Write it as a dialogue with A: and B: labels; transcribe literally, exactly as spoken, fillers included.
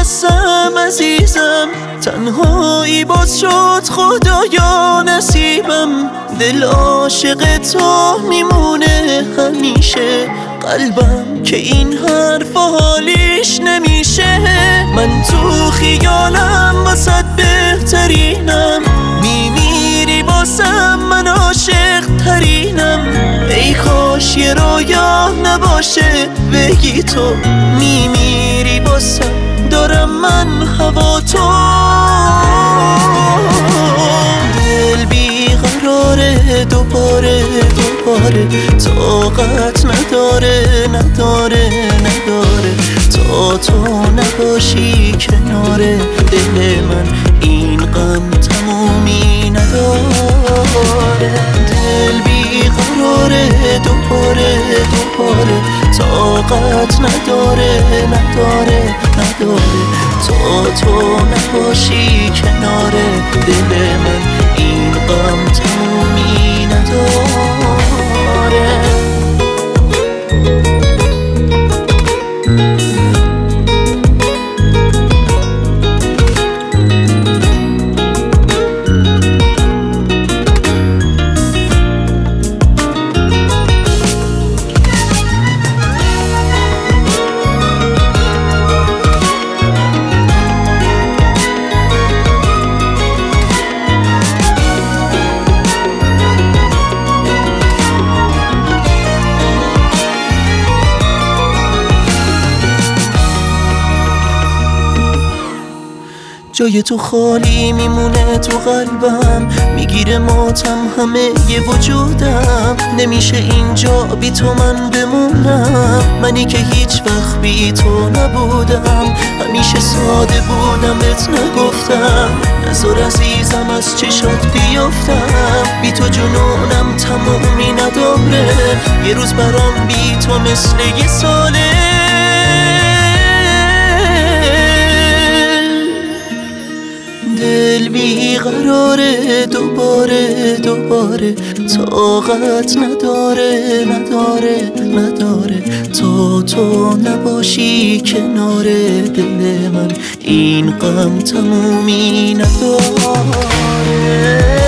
A: هستم عزیزم، تنهایی باز شد خدایا نصیبم. دل عاشق تو میمونه همیشه، قلبم که این حرف حالیش نمیشه. من تو خیالم واسد بهترینم، میمیری واسم من عاشق ترینم. ای کاش یه رویا نباشه بگی تو میمیری واسم، دارم من هوا تو. دل بیقراره دوباره دوباره، طاقت نداره نداره نداره. تا تو نباشی کنار دل من این غم تمومی نداره. دل بیقراره دوباره دوباره، طاقت نداره نداره نداره. تا تو نباشی کنار دل من این غم تمومی نداره. جای تو خالی میمونه تو قلبم، میگیره ماتم همه یه وجودم. نمیشه اینجا بی تو من بمونم، منی که هیچ وقت بی تو نبودم. همیشه ساده بودم بهت نگفتم، نذار عزیزم از چشات بیافتم. بی تو جنونم تمومی نداره، یه روز برام بی تو مثل یه ساله. دل بیقراره دوباره دوباره، طاقت نداره نداره نداره. تا تو نباشی کنار دل من این غم تمومی نداره.